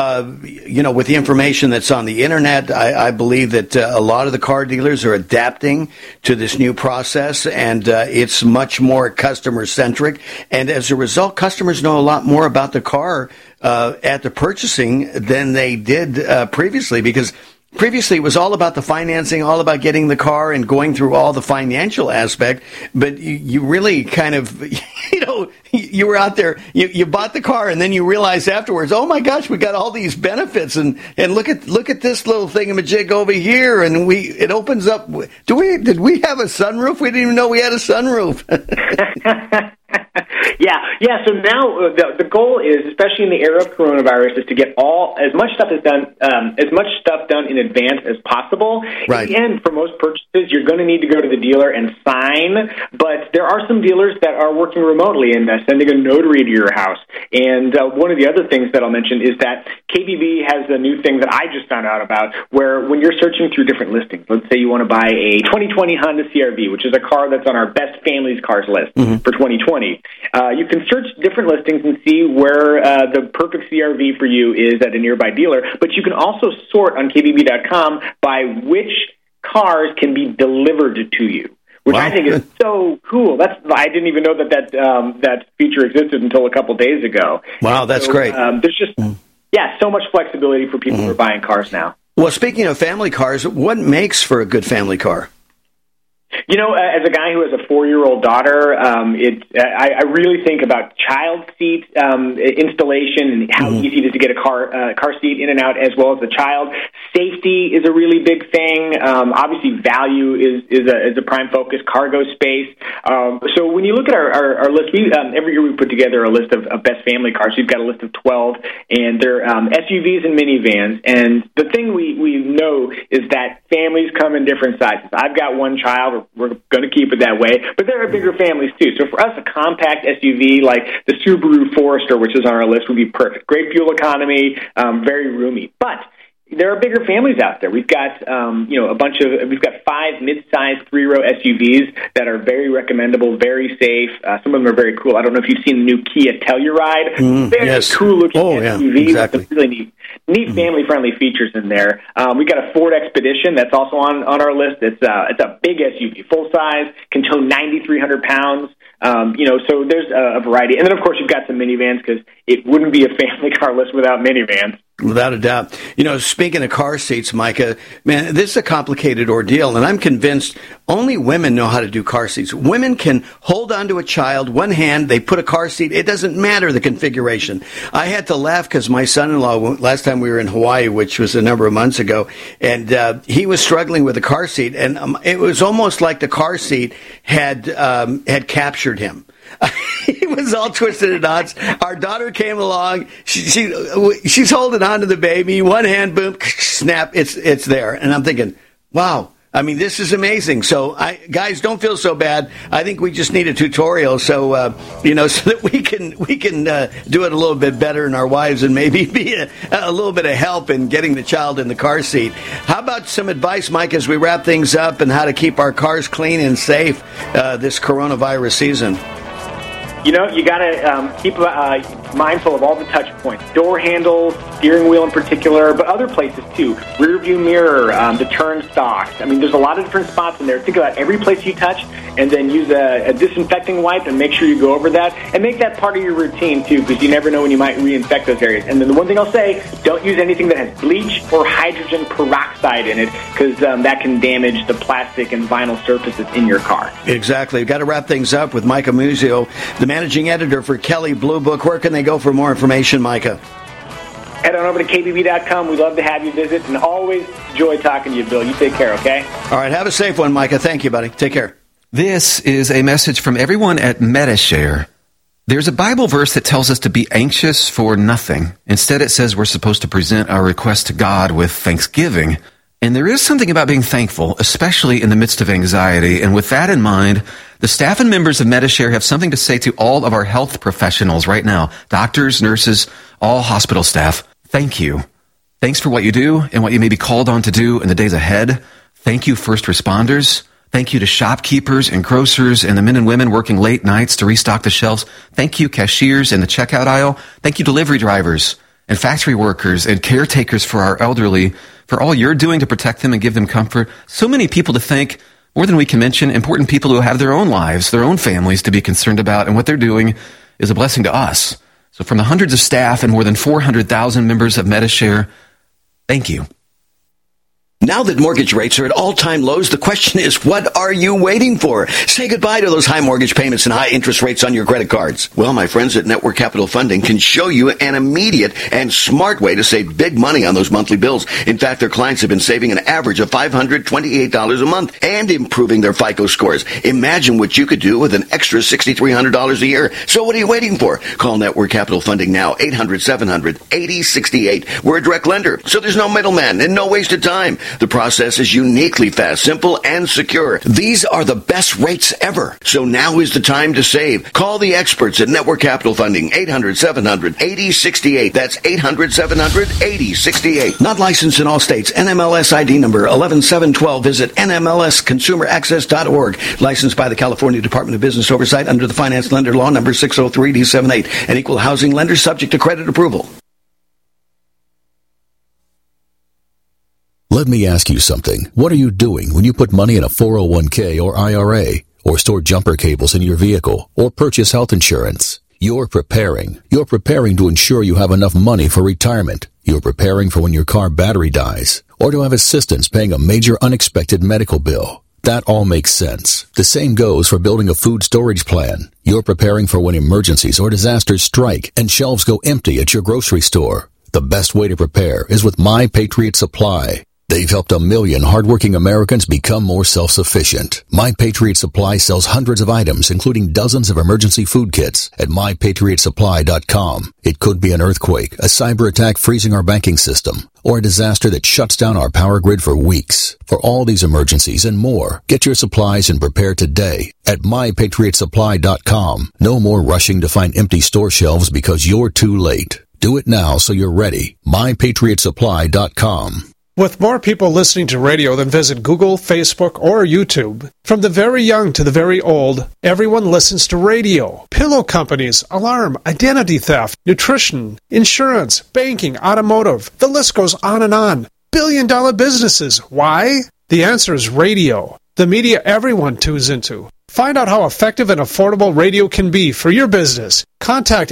with the information that's on the Internet, I believe that a lot of the car dealers are adapting to this new process, and it's much more customer-centric. And as a result, customers know a lot more about the car at the purchasing than they did previously, because previously, it was all about the financing, all about getting the car and going through all the financial aspect. But you really kind of, you were out there, you bought the car, and then you realized afterwards, oh my gosh, we got all these benefits, and look at this little thingamajig over here, and it opens up. Did we have a sunroof? We didn't even know we had a sunroof. Yeah. So now the goal is, especially in the era of coronavirus, is to get as much stuff done in advance as possible. Right. In the end, for most purchases, you're going to need to go to the dealer and sign. But there are some dealers that are working remotely and sending a notary to your house. And one of the other things that I'll mention is that KBB has a new thing that I just found out about, where when you're searching through different listings, let's say you want to buy a 2020 Honda CR-V, which is a car that's on our best families cars list for 2020. You can search different listings and see where the perfect CR-V for you is at a nearby dealer, but you can also sort on KBB.com by which cars can be delivered to you, which I think is so cool. I didn't even know that feature existed until a couple days ago. Wow, that's great. There's just so much flexibility for people who are buying cars now. Well, speaking of family cars, what makes for a good family car? You know, as a guy who has a 4-year-old daughter, I really think about child seat installation and how easy it is to get a car seat in and out, as well as the child. Safety is a really big thing. Obviously, value is a prime focus. Cargo space. So when you look at our list, every year we put together a list of best family cars. We've got a list of 12, and they're SUVs and minivans. And the thing we know is that families come in different sizes. I've got one child. We're going to keep it that way. But there are bigger families, too. So for us, a compact SUV like the Subaru Forester, which is on our list, would be perfect. Great fuel economy, very roomy. But there are bigger families out there. We've got, we've got 5 mid-sized 3-row SUVs that are very recommendable, very safe. Some of them are very cool. I don't know if you've seen the new Kia Telluride. Very cool-looking SUV with some really neat family-friendly features in there. We got a Ford Expedition that's also on our list. It's a big SUV, full-size, can tow 9,300 pounds. So there's a variety. And then, of course, you've got some minivans because it wouldn't be a family car list without minivans. Without a doubt. You know, speaking of car seats, Micah, man, this is a complicated ordeal, and I'm convinced only women know how to do car seats. Women can hold onto a child, one hand, they put a car seat. It doesn't matter the configuration. I had to laugh because my son-in-law, last time we were in Hawaii, which was a number of months ago, and he was struggling with a car seat, and it was almost like the car seat had captured him. He was all twisted in knots. Our daughter came along. She's holding on to the baby. One hand, boom, snap. It's there. And I'm thinking, wow. I mean, this is amazing. So, guys, don't feel so bad. I think we just need a tutorial, so that we can do it a little bit better in our wives and maybe be a little bit of help in getting the child in the car seat. How about some advice, Mike, as we wrap things up, and how to keep our cars clean and safe this coronavirus season? You know, you got to keep mindful of all the touch points, door handles, steering wheel in particular, but other places too. Rear view mirror, the turn stalks. I mean, there's a lot of different spots in there. Think about every place you touch, and then use a disinfecting wipe and make sure you go over that, and make that part of your routine too, because you never know when you might reinfect those areas. And then the one thing I'll say, don't use anything that has bleach or hydrogen peroxide in it, because that can damage the plastic and vinyl surfaces in your car. Exactly. We've got to wrap things up with Micah Muzio, the managing editor for Kelley Blue Book. Where can they go for more information, Micah? Head on over to KBB.com. We'd love to have you visit, and always enjoy talking to you, Bill. You take care, okay? All right, have a safe one, Micah. Thank you, buddy. Take care. This is a message from everyone at Medi-Share. There's a Bible verse that tells us to be anxious for nothing. Instead, it says we're supposed to present our request to God with thanksgiving. And there is something about being thankful, especially in the midst of anxiety. And with that in mind, the staff and members of Medi-Share have something to say to all of our health professionals right now. Doctors, nurses, all hospital staff. Thank you. Thanks for what you do and what you may be called on to do in the days ahead. Thank you, first responders. Thank you to shopkeepers and grocers and the men and women working late nights to restock the shelves. Thank you, cashiers in the checkout aisle. Thank you, delivery drivers and factory workers and caretakers for our elderly, for all you're doing to protect them and give them comfort. So many people to thank, more than we can mention, important people who have their own lives, their own families to be concerned about, and what they're doing is a blessing to us. So from the hundreds of staff and more than 400,000 members of Medi-Share, thank you. Now that mortgage rates are at all-time lows, the question is, what are you waiting for? Say goodbye to those high mortgage payments and high interest rates on your credit cards. Well, my friends at Network Capital Funding can show you an immediate and smart way to save big money on those monthly bills. In fact, their clients have been saving an average of $528 a month and improving their FICO scores. Imagine what you could do with an extra $6,300 a year. So what are you waiting for? Call Network Capital Funding now, 800-700-8068. We're a direct lender, so there's no middleman and no wasted time. The process is uniquely fast, simple, and secure. These are the best rates ever. So now is the time to save. Call the experts at Network Capital Funding, 800-700-8068. That's 800-700-8068. Not licensed in all states. NMLS ID number 11712. Visit NMLSconsumeraccess.org. Licensed by the California Department of Business Oversight under the Finance Lender Law number 603D78. An equal housing lender subject to credit approval. Let me ask you something. What are you doing when you put money in a 401k or IRA, or store jumper cables in your vehicle, or purchase health insurance? You're preparing. You're preparing to ensure you have enough money for retirement. You're preparing for when your car battery dies, or to have assistance paying a major unexpected medical bill. That all makes sense. The same goes for building a food storage plan. You're preparing for when emergencies or disasters strike and shelves go empty at your grocery store. The best way to prepare is with My Patriot Supply. They've helped 1 million hardworking Americans become more self-sufficient. My Patriot Supply sells hundreds of items, including dozens of emergency food kits at MyPatriotSupply.com. It could be an earthquake, a cyber attack freezing our banking system, or a disaster that shuts down our power grid for weeks. For all these emergencies and more, get your supplies and prepare today at MyPatriotSupply.com. No more rushing to find empty store shelves because you're too late. Do it now so you're ready. MyPatriotSupply.com. With more people listening to radio than visit Google, Facebook, or YouTube, from the very young to the very old, everyone listens to radio. Pillow companies, alarm, identity theft, nutrition, insurance, banking, automotive. The list goes on and on. Billion-dollar businesses. Why? The answer is radio. The media everyone tunes into. Find out how effective and affordable radio can be for your business. Contact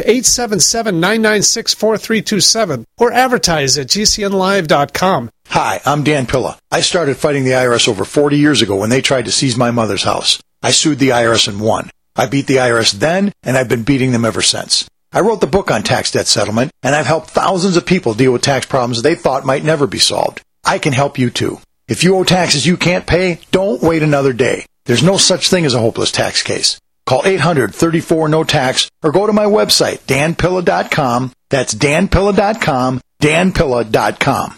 877-996-4327 or advertise at gcnlive.com. Hi, I'm Dan Pilla. I started fighting the IRS over 40 years ago when they tried to seize my mother's house. I sued the IRS and won. I beat the IRS then, and I've been beating them ever since. I wrote the book on tax debt settlement, and I've helped thousands of people deal with tax problems they thought might never be solved. I can help you too. If you owe taxes you can't pay, don't wait another day. There's no such thing as a hopeless tax case. Call 800-34-NO-TAX or go to my website, danpilla.com. That's danpilla.com, danpilla.com.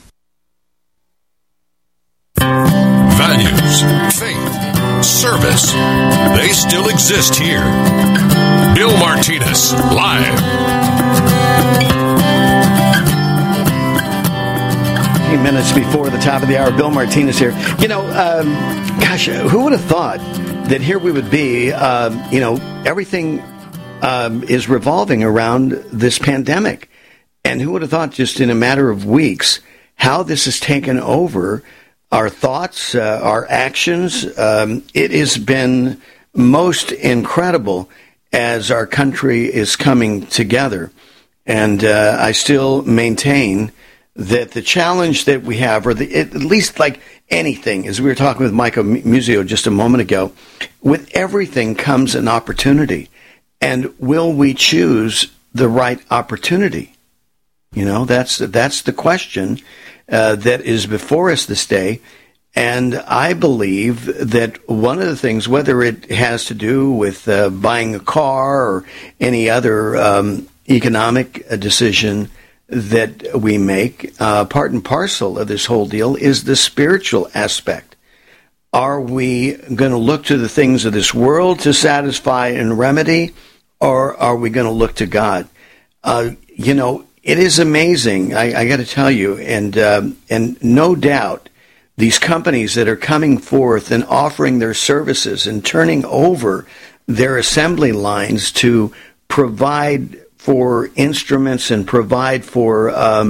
Values, faith, service, they still exist here. Bill Martinez, live. 15 minutes before the top of the hour, Bill Martinez here. You know, gosh, who would have thought that here we would be, everything is revolving around this pandemic. And who would have thought just in a matter of weeks how this has taken over our thoughts, our actions. It has been most incredible as our country is coming together. And I still maintain that the challenge that we have, or at least like anything, as we were talking with Michael Muzio just a moment ago, with everything comes an opportunity. And will we choose the right opportunity? You know, that's the question that is before us this day. And I believe that one of the things, whether it has to do with buying a car or any other economic decision that we make, part and parcel of this whole deal is the spiritual aspect. Are we going to look to the things of this world to satisfy and remedy, or are we going to look to God? It is amazing. I got to tell you, and no doubt, these companies that are coming forth and offering their services and turning over their assembly lines to provide for instruments and provide for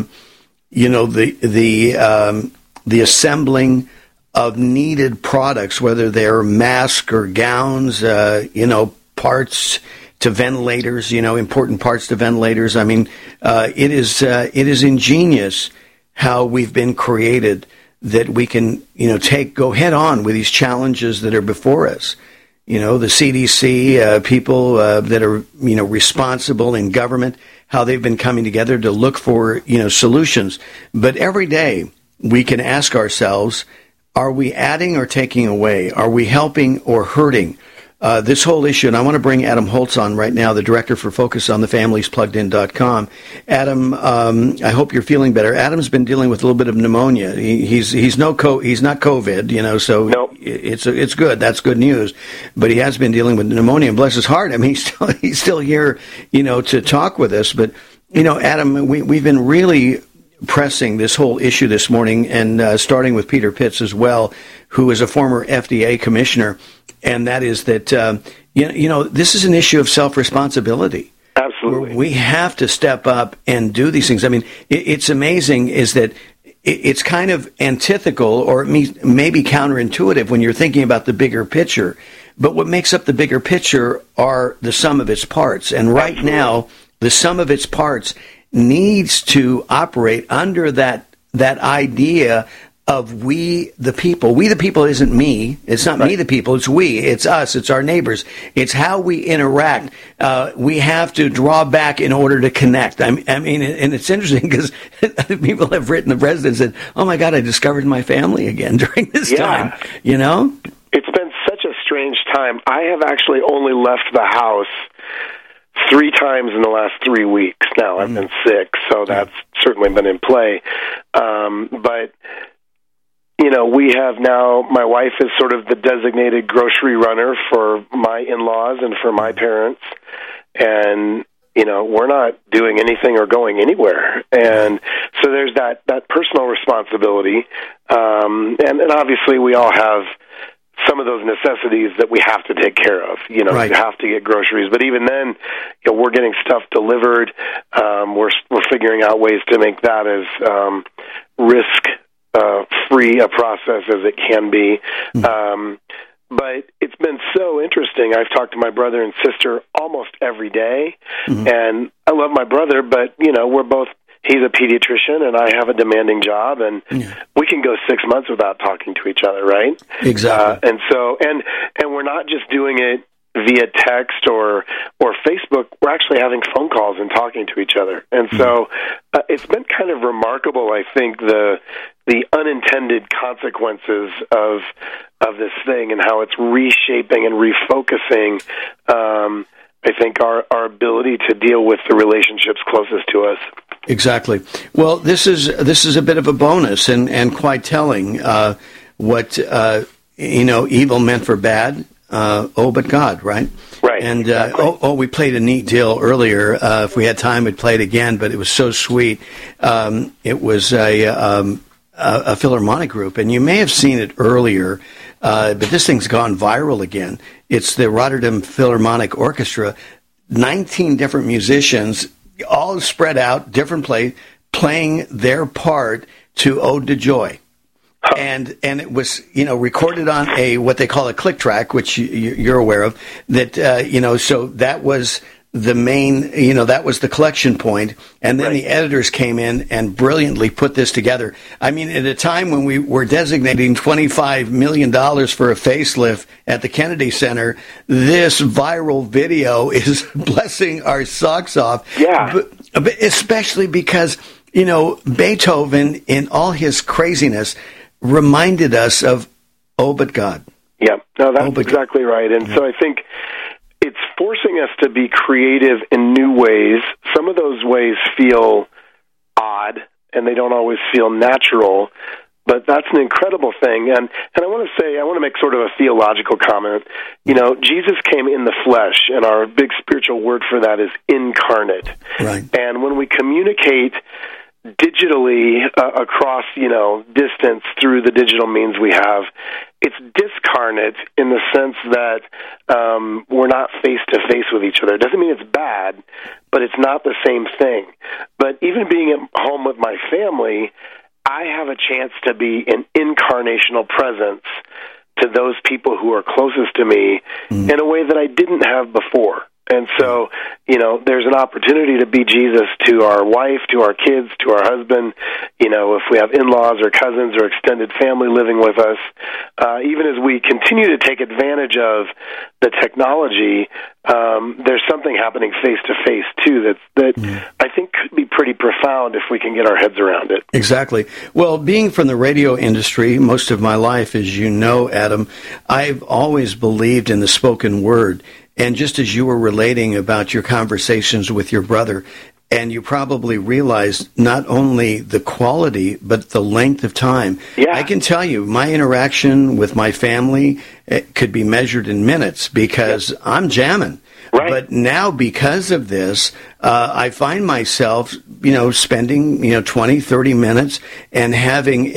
the assembling of needed products, whether they're masks or gowns, parts to ventilators, important parts to ventilators. I mean, it is ingenious how we've been created, that we can, go head on with these challenges that are before us. The CDC, people that are, responsible in government, how they've been coming together to look for, solutions. But every day we can ask ourselves, are we adding or taking away? Are we helping or hurting? This whole issue, and I want to bring Adam Holtz on right now, the director for Focus on the Families, pluggedin.com. Adam, I hope you're feeling better. Adam's been dealing with a little bit of pneumonia. He's not COVID, so nope. It's good. That's good news. But he has been dealing with pneumonia, and bless his heart, I mean, he's still here, to talk with us. But, Adam, we've been really pressing this whole issue this morning, and starting with Peter Pitts as well, who is a former FDA commissioner. And that is that, this is an issue of self-responsibility. Absolutely. We have to step up and do these things. I mean, it's amazing is that it's kind of antithetical or maybe counterintuitive when you're thinking about the bigger picture. But what makes up the bigger picture are the sum of its parts. And right now, the sum of its parts needs to operate under that idea of we the people. We the people isn't me. It's not me the people. It's we. It's us. It's our neighbors. It's how we interact. We have to draw back in order to connect. I mean, and it's interesting because people have written, the president said, "Oh my God, I discovered my family again during this time." It's been such a strange time. I have actually only left the house 3 times in the last 3 weeks. Now I've been sick, so that's certainly been in play. But we have now, my wife is sort of the designated grocery runner for my in-laws and for my parents. And, we're not doing anything or going anywhere. And so there's that personal responsibility. And obviously we all have some of those necessities that we have to take care of. You have to get groceries. But even then, we're getting stuff delivered. We're figuring out ways to make that as risk-free a process as it can be. But it's been so interesting. I've talked to my brother and sister almost every day. And I love my brother, but, we're both, he's a pediatrician and I have a demanding job, and we can go 6 months without talking to each other, right? Exactly. And so, and we're not just doing it via text or Facebook. We're actually having phone calls and talking to each other. And so it's been kind of remarkable, I think, the unintended consequences of this thing and how it's reshaping and refocusing, I think, our ability to deal with the relationships closest to us. Exactly. Well, this is a bit of a bonus and quite telling what evil meant for bad. But God, right? Right. And exactly. We played a neat deal earlier. If we had time, we'd play it again. But it was so sweet. It was a Philharmonic group, and you may have seen it earlier. But this thing's gone viral again. It's the Rotterdam Philharmonic Orchestra, 19 different musicians, all spread out, different playing their part to Ode to Joy. And it was, recorded on what they call a click track, which you're aware of, that, so that was the main, that was the collection point. And then the editors came in and brilliantly put this together. I mean, at a time when we were designating $25 million for a facelift at the Kennedy Center, this viral video is blessing our socks off. Yeah. But especially because, Beethoven, in all his craziness, reminded us of, but God. Yeah, no, that's exactly right. And so I think it's forcing us to be creative in new ways. Some of those ways feel odd, and they don't always feel natural, but that's an incredible thing. And I want to make sort of a theological comment. Jesus came in the flesh, and our big spiritual word for that is incarnate. Right. And when we communicate digitally across, distance through the digital means we have, it's discarnate in the sense that we're not face-to-face with each other. It doesn't mean it's bad, but it's not the same thing. But even being at home with my family, I have a chance to be an incarnational presence to those people who are closest to me in a way that I didn't have before. And so there's an opportunity to be Jesus to our wife, to our kids, to our husband, if we have in-laws or cousins or extended family living with us. Even as we continue to take advantage of the technology, there's something happening face-to-face, too, that I think could be pretty profound if we can get our heads around it. Exactly. Well, being from the radio industry most of my life, as you know, Adam, I've always believed in the spoken word. And just as you were relating about your conversations with your brother, and you probably realized not only the quality, but the length of time. Yeah. I can tell you, my interaction with my family could be measured in minutes because I'm jamming. Right. But now, because of this, I find myself, spending, 20, 30 minutes and having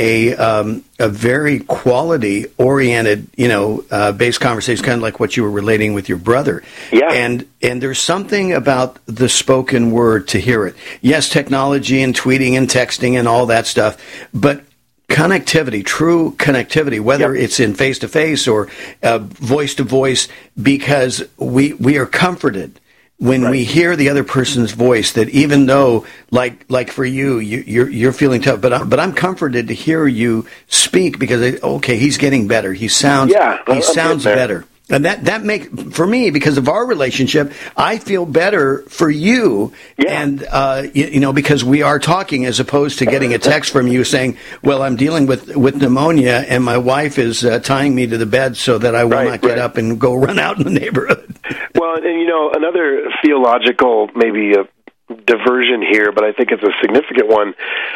a very quality-oriented, based conversation, kind of like what you were relating with your brother. Yeah. And there's something about the spoken word to hear it. Yes, technology and tweeting and texting and all that stuff, but connectivity, true connectivity, whether it's in face-to-face or voice-to-voice, because we are comforted when we hear the other person's voice, that even though, like for you're feeling tough, but I'm comforted to hear you speak because, he's getting better. He sounds better. And that makes, for me, because of our relationship, I feel better for you. Yeah. And, because we are talking as opposed to getting a text from you saying, well, I'm dealing with pneumonia and my wife is tying me to the bed so that I will not get up and go run out in the neighborhood. Well, and, another theological maybe diversion here, but I think it's a significant one.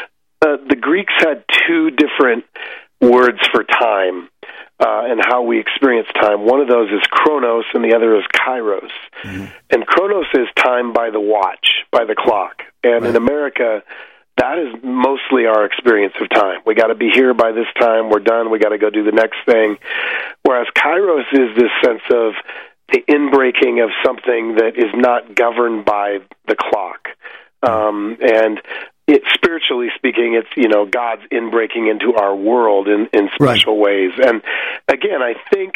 The Greeks had two different words for time. And how we experience time. One of those is chronos, and the other is kairos. Mm-hmm. And chronos is time by the watch, by the clock. And in America, that is mostly our experience of time. We got to be here by this time. We're done. We got to go do the next thing. Whereas kairos is this sense of the inbreaking of something that is not governed by the clock. And spiritually speaking, it's, God's inbreaking into our world in special ways. And again, I think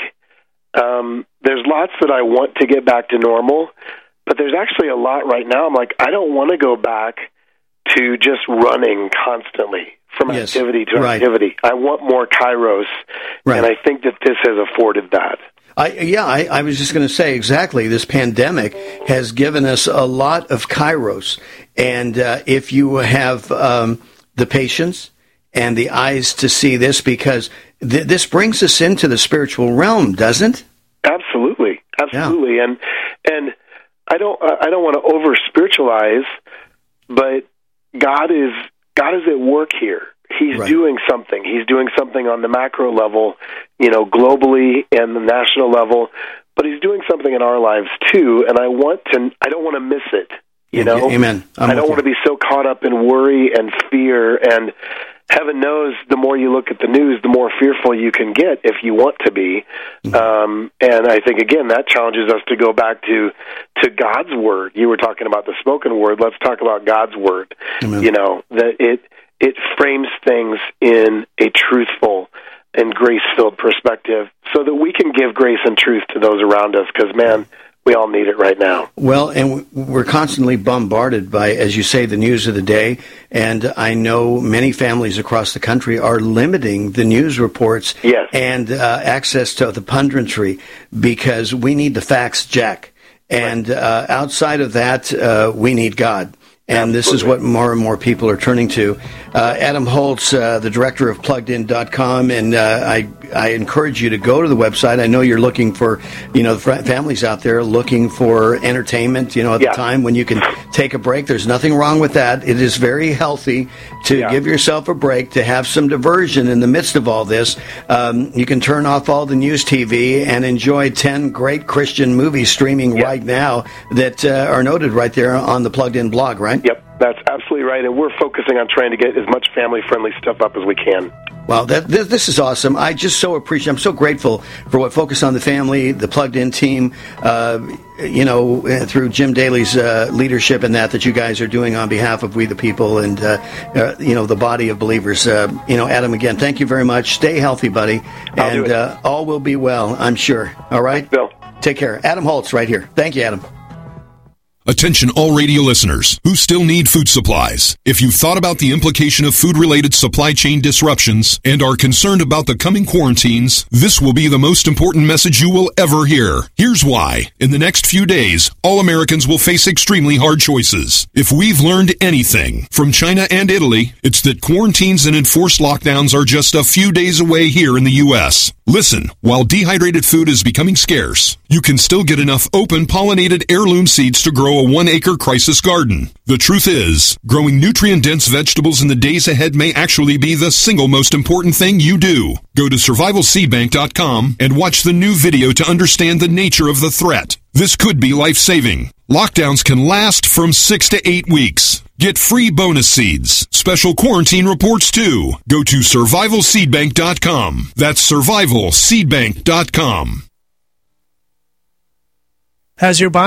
there's lots that I want to get back to normal, but there's actually a lot right now. I'm like, I don't want to go back to just running constantly from activity to activity. I want more kairos, and I think that this has afforded that. I was just going to say exactly. This pandemic has given us a lot of kairos, and if you have the patience and the eyes to see this, because this brings us into the spiritual realm, doesn't? Absolutely. Yeah. And I don't want to over spiritualize, but God is at work here. He's doing something. He's doing something on the macro level, globally and the national level, but he's doing something in our lives too, and I don't want to miss it, Amen. I don't want to be so caught up in worry and fear, and heaven knows the more you look at the news, the more fearful you can get if you want to be. And I think, again, that challenges us to go back to God's Word. You were talking about the spoken word. Let's talk about God's Word. Amen. That it frames things in a truthful and grace-filled perspective so that we can give grace and truth to those around us, because, man, we all need it right now. Well, and we're constantly bombarded by, as you say, the news of the day, and I know many families across the country are limiting the news reports and access to the punditry because we need the facts, Jack. And outside of that, we need God. And this is what more and more people are turning to. Adam Holtz, the director of PluggedIn.com, and I encourage you to go to the website. I know you're looking for, families out there looking for entertainment, at the time when you can take a break. There's nothing wrong with that. It is very healthy to give yourself a break, to have some diversion in the midst of all this. You can turn off all the news TV and enjoy 10 great Christian movies streaming right now that are noted right there on the Plugged In blog, right? Yep, that's absolutely right, and we're focusing on trying to get as much family-friendly stuff up as we can. Well, this is awesome. I just so appreciate. I'm so grateful for what Focus on the Family, the Plugged In team, through Jim Daly's leadership and that you guys are doing on behalf of We the People and the body of believers. Adam, again, thank you very much. Stay healthy, buddy, and all will be well, I'm sure. All right, Thanks, Bill. Take care. Adam Holtz, right here. Thank you, Adam. Attention all radio listeners who still need food supplies. If you've thought about the implication of food-related supply chain disruptions and are concerned about the coming quarantines, this will be the most important message you will ever hear. Here's why. In the next few days, all Americans will face extremely hard choices. If we've learned anything from China and Italy, it's that quarantines and enforced lockdowns are just a few days away here in the U.S. Listen, while dehydrated food is becoming scarce, you can still get enough open pollinated heirloom seeds to grow a 1-acre crisis garden. The truth is, growing nutrient-dense vegetables in the days ahead may actually be the single most important thing you do. Go to survivalseedbank.com and watch the new video to understand the nature of the threat. This could be life-saving. Lockdowns can last from 6 to 8 weeks. Get free bonus seeds, special quarantine reports too. Go to survivalseedbank.com. That's survivalseedbank.com. Has your